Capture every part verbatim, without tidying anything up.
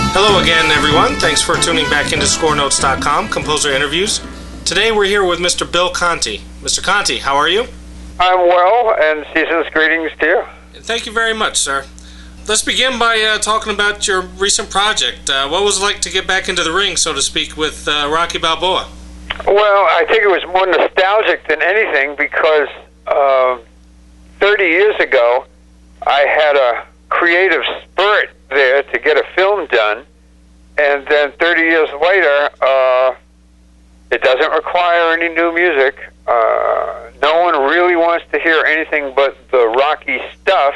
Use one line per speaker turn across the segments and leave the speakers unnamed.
Hello again, everyone. Thanks for tuning back into score notes dot com, Composer Interviews. Today we're here with Mister Bill Conti. Mister Conti, how are you?
I'm well, and season's greetings to you.
Thank you very much, sir. Let's begin by uh, talking about your recent project. Uh, what was it like to get back into the ring, so to speak, with uh, Rocky Balboa?
Well, I think it was more nostalgic than anything because uh, thirty years ago, I had a creative spurt there to get a film done, and then thirty years later, uh, it doesn't require any new music. Uh, no one really wants to hear anything but the Rocky stuff,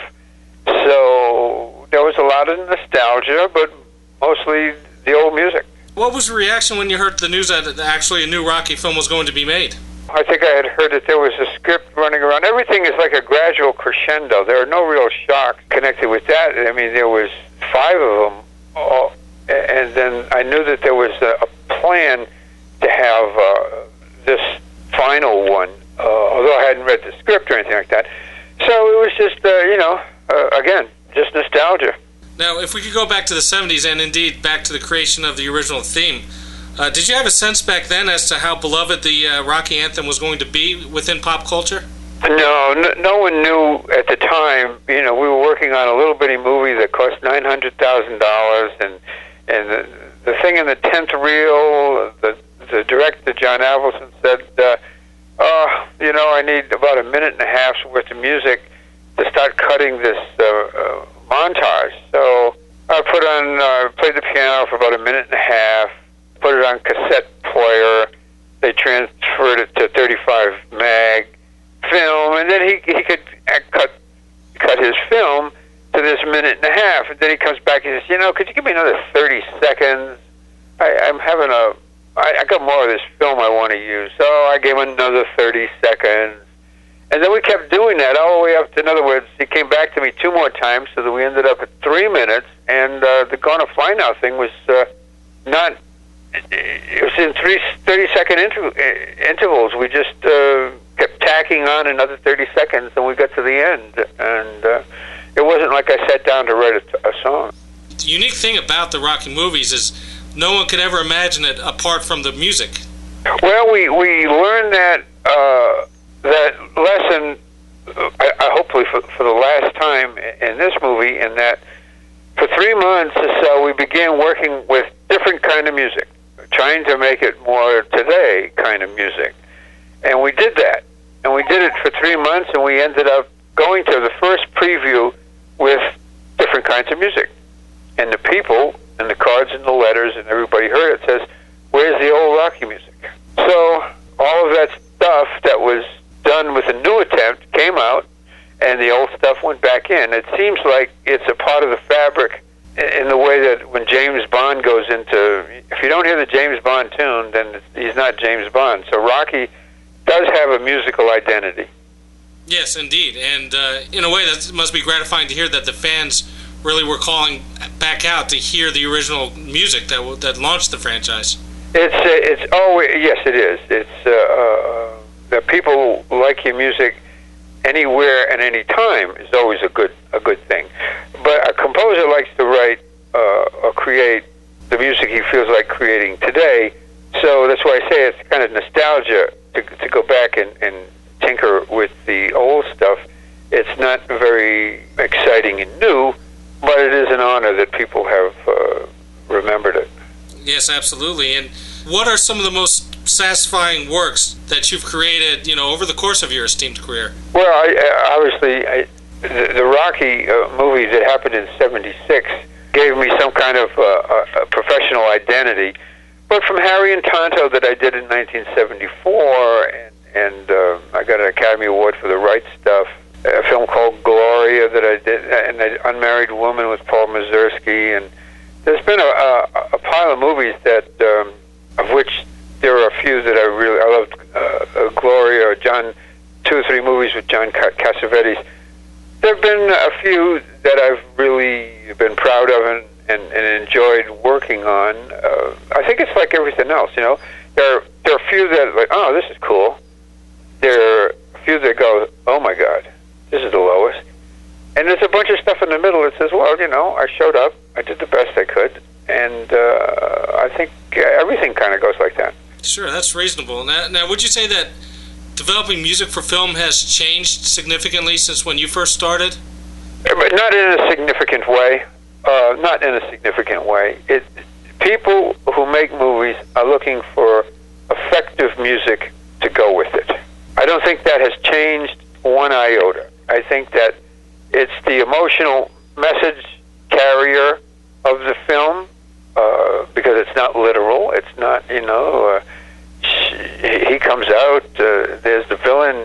so there was a lot of nostalgia, but mostly the old music.
What was the reaction when you heard the news that actually a new Rocky film was going to be made?
I think I had heard that there was a script running around. Everything is like a gradual crescendo. There are no real shocks connected with that. I mean, there was five of them, all, and then I knew that there was a, a plan to have uh, this final one, uh, although I hadn't read the script or anything like that. So it was just, uh, you know, uh, again, just nostalgia.
Now, if we could go back to the seventies and indeed back to the creation of the original theme, uh, did you have a sense back then as to how beloved the uh, Rocky anthem was going to be within pop culture?
No, no, no one knew at the time. You know, we were working on a little bitty movie that cost nine hundred thousand dollars, and and the, the thing in the tenth reel, the the director John Avildsen said, uh, "Oh, you know, I need about a minute and a half's worth of music to start cutting this uh, uh, montage." So I put on, uh, played the piano for about a minute and a half, put it on cassette player. They transferred it to thirty-five meg film, and then he he could cut cut his film to this minute and a half, and then he comes back and says, "You know, could you give me another thirty seconds? I, I'm having a, I, I got more of this film I want to use." So I gave him another thirty seconds, and then we kept doing that all the way up to, in other words, he came back to me two more times, so that we ended up at three minutes, and uh, the Gonna Fly Now thing was uh, not, it was in three thirty-second inter- intervals. We just uh, kept tacking on another thirty seconds, and we got to the end, and uh, it wasn't like I sat down to write a, a song.
The unique thing about the Rocky movies is no one could ever imagine it apart from the music.
Well, we, we learned that uh, that lesson, uh, I, I hopefully for, for the last time in this movie, in that for three months or so we began working with different kind of music, trying to make it more today kind of music. And we did that. And we did it for three months, and we ended up going to the first preview with different kinds of music. And the people, and the cards and the letters, and everybody heard it, says, "Where's the old Rocky music?" So all of that stuff that was done with a new attempt came out, and the old stuff went back in. It seems like it's a part of the fabric in the way that when James Bond goes into, if you don't hear the James Bond tune, then he's not James Bond. So Rocky does have a musical identity.
Yes, indeed. And uh, in a way, that must be gratifying to hear that the fans really were calling back out to hear the original music that that launched the franchise.
It's, uh, it's oh, yes, it is. It's, uh, uh, that people like your music anywhere and any time is always a good a good thing. But a composer likes to write uh, or create the music he feels like creating today. So that's why I say it's kind of nostalgia to, to go back and, and tinker with the old stuff. It's not very exciting and new, but it is an honor that people have uh, remembered it.
Yes, absolutely. And what are some of the most satisfying works that you've created, you know, over the course of your esteemed career?
Well, I, obviously, I, the, the Rocky uh, movie that happened in seventy-six gave me some kind of uh, a, a professional identity. But from Harry and Tonto that I did in nineteen seventy-four, and, and uh, I got an Academy Award for the right stuff, a film called Gloria that I did, and An Unmarried Woman with Paul Mazursky, and there's been a, a, a pile of movies that, um, of which there are a few that I really, I loved, uh, uh, Gloria, or John, two or three movies with John Cassavetes. There have been a few that I've really been proud of and, and, and enjoyed working on. Uh, I think it's like everything else, you know. There are, there are a few that, like, oh, this is cool. There are a few that go, oh my God, this is the lowest. And there's a bunch of stuff in the middle that says, well, you know, I showed up, I did the best I could, and uh, I think everything kind of goes like that.
Sure, that's reasonable. Now, now, would you say that developing music for film has changed significantly since when you first started?
But not in a significant way. Uh, not in a significant way. It, people who make movies are looking for effective music to go with it. I don't think that has changed one iota. I think that it's the emotional message carrier of the film, uh, because it's not literal. It's not, you know, uh, he comes out, uh, there's the villain.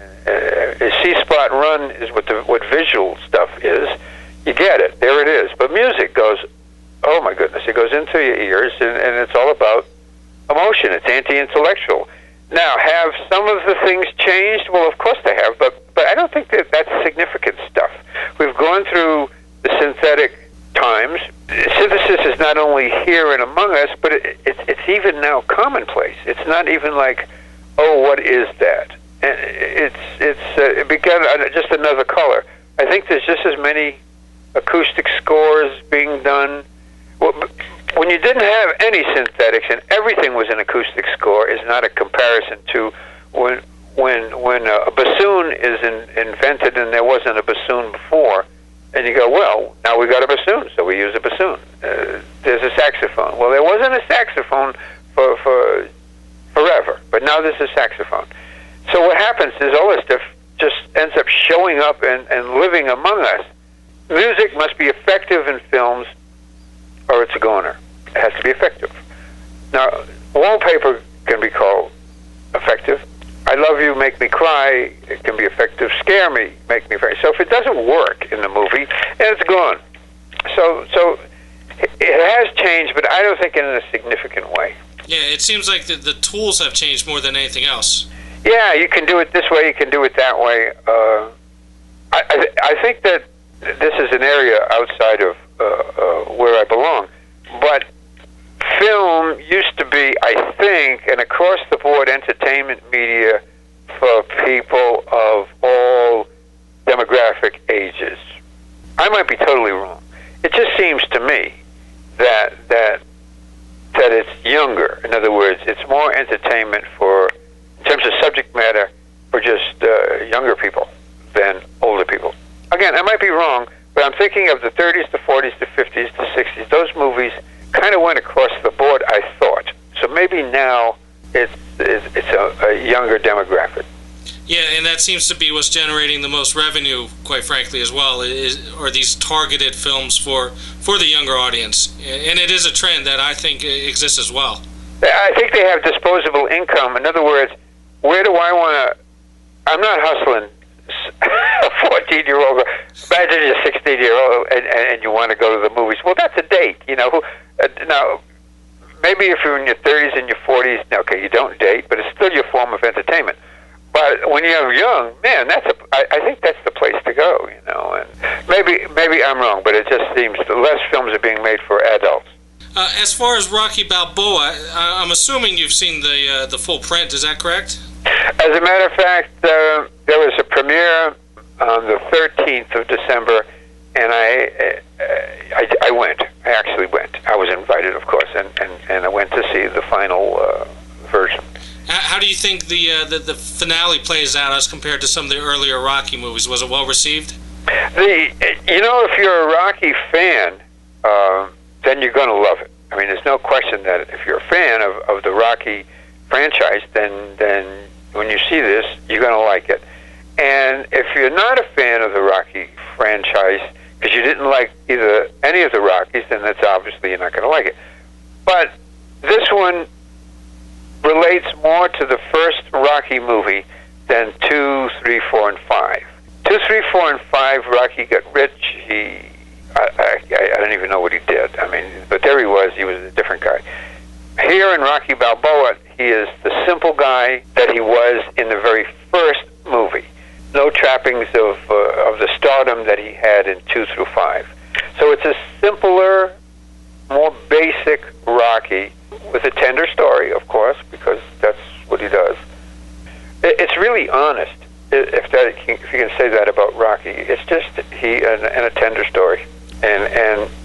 Uh, C-Spot Run is what the what visual stuff is. You get it. There it is. But music goes, oh my goodness, it goes into your ears, and, and it's all about emotion. It's anti-intellectual. Now, have some of the things changed? Well, of course they have, but, but I don't think that that's significant stuff. We've gone through the synthetic times. Synthesis is not only here and among us, but it, it, it's even now commonplace. It's not even like, oh, what is that? And it's it's uh, it began just another color. I think there's just as many acoustic scores being done. When you didn't have any synthetics and everything was an acoustic score, is not a comparison to when when when a bassoon is in, invented and there wasn't a bassoon before, and you go, well, now we got a bassoon, so we use a bassoon. Uh, there's a saxophone. Well, there wasn't a saxophone for for forever, but now there's a saxophone. So what happens is all this stuff just ends up showing up and, and living among us. Music must be effective in films, or it's a goner. It has to be effective. Now, wallpaper can be called effective. I Love You, Make Me Cry, it can be effective. Scare Me, Make Me Cry. So if it doesn't work in the movie, it's gone. So, so it has changed, but I don't think in a significant way.
Yeah, it seems like the, the tools have changed more than anything else.
Yeah, you can do it this way, you can do it that way. Uh, I, I, I think that this is an area outside of uh, uh, where I belong. But film used to be, I think, an across-the-board entertainment media for people of all demographic ages. I might be totally wrong. It just seems to me that that that it's younger. In other words, it's more entertainment for, in terms of subject matter, for just uh, younger people than older people. Again, I might be wrong, but I'm thinking of the thirties, the forties, the fifties, the sixties. Those movies kind of went across the board, I thought. So maybe now it's it's, it's a, a younger demographic.
Yeah, and that seems to be what's generating the most revenue, quite frankly, as well, is, are these targeted films for, for the younger audience. And it is a trend that I think exists as well.
I think they have disposable income. In other words, where do I want to... I'm not hustling a fourteen-year-old. Imagine you're a sixteen-year-old and, and you want to go to the movies. Well, that's a date, you know. Uh, now, maybe if you're in your thirties and your forties, okay, you don't date, but it's still your form of entertainment. But when you're young, man, that's a, I, I think that's the place to go, you know. And maybe maybe I'm wrong, but it just seems that less films are being made for adults.
Uh, as far as Rocky Balboa, I, I'm assuming you've seen the uh, the full print. Is that correct?
As a matter of fact, uh, there was a premiere on the thirteenth of December, and I, uh, I I went. I actually went. I was invited, of course, and, and, and I went to see the final uh, version.
How do you think the, uh, the the finale plays out as compared to some of the earlier Rocky movies? Was it well received?
The you know, if you're a Rocky fan, uh, then you're going to love it. I mean, there's no question that if you're a fan of, of the Rocky franchise, then then when you see this, you're going to like it. And if you're not a fan of the Rocky franchise, because you didn't like either any of the Rockies, then that's obviously you're not going to like it. But this one relates more to the first Rocky movie than two, three, four, and five. Two, three, four, and five, Rocky got rich. He, I, I, I don't even know what he did. I mean, but there he was. He was a different guy. Here in Rocky Balboa, he is the simple guy that he was in the very first movie. No trappings of uh, of the stardom that he had in two through five. So it's a simpler, more basic Rocky with a tender story, of course, because that's what he does. It's really honest, if that if you can say that about Rocky. It's just he and, and a tender story, and and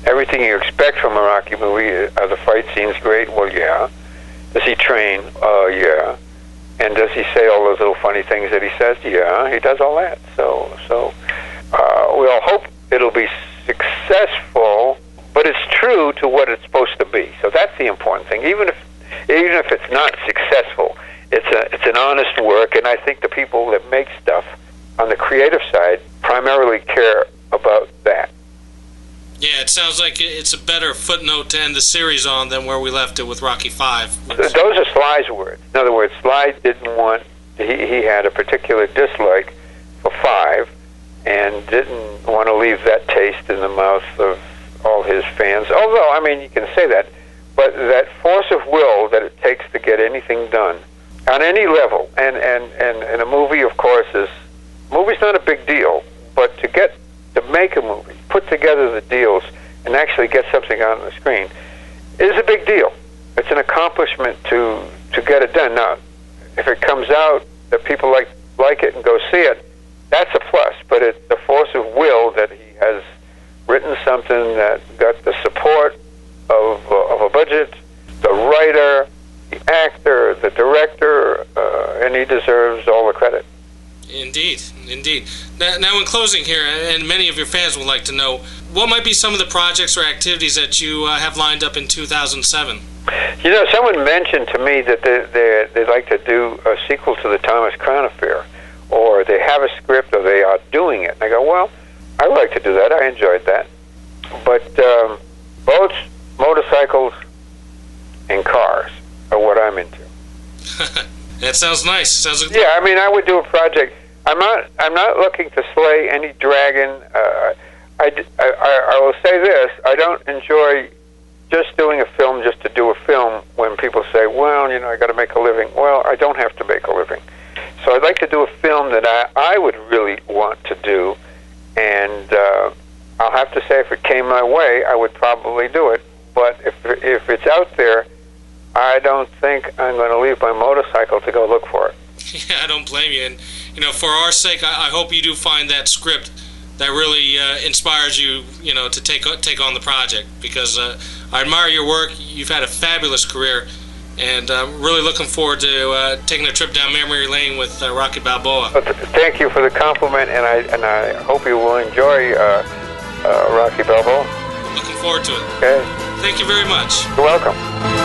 everything you expect from a Rocky movie. Are the fight scenes great? Well, yeah. Does he train? Uh, yeah. And does he say all those little funny things that he says? Yeah, he does all that. So, so uh, we all hope it'll be successful, but it's true to what it's supposed to be. So that's the important thing. Even if, even if it's not successful, it's a, it's an honest work, and I think the people that make stuff on the creative side primarily care about that.
Yeah, it sounds like it's a better footnote to end the series on than where we left it with Rocky Five.
Those are Sly's words. In other words, Sly didn't want, he, he had a particular dislike for Five and didn't want to leave that taste in the mouth of all his fans. Although, I mean, you can say that, but that force of will that it takes to get anything done on any level, and, and, and, and a movie, of course, is, a movie's not a big deal, but to get to make a movie, put together the deals, and actually get something on the screen is a big deal. It's an accomplishment to to get it done. Now, if it comes out that people like like it and go see it, that's a plus. But it's the force of will that he has written something that got the support of uh, of a budget, the writer, the actor, the director, uh, and he deserves all the credit.
Indeed, indeed. Now, now, in closing here, and many of your fans would like to know, what might be some of the projects or activities that you uh, have lined up in two thousand seven?
You know, someone mentioned to me that they, they, they'd like to do a sequel to the Thomas Crown Affair, or they have a script, or they are doing it. And I go, well, I'd like to do that. I enjoyed that. But um, boats, motorcycles, and cars are what I'm into.
That sounds nice. Sounds like
yeah, I mean, I would do a project. I'm not. I'm not looking to slay any dragon. Uh, I, I, I will say this: I don't enjoy just doing a film just to do a film. When people say, "Well, you know, I got to make a living." Well, I don't have to make a living. So I'd like to do a film that I, I would really want to do, and uh, I'll have to say, if it came my way, I would probably do it. But if if it's out there, I don't think I'm going to leave my motorcycle to go look for it.
Yeah, I don't blame you. And, you know, for our sake, I, I hope you do find that script that really uh, inspires you, you know, to take take on the project. Because uh, I admire your work. You've had a fabulous career. And I'm really looking forward to uh, taking a trip down memory lane with uh, Rocky Balboa.
Well, th- thank you for the compliment, and I and I hope you will enjoy uh, uh, Rocky Balboa.
Looking forward to it.
Okay.
Thank you very much.
You're welcome.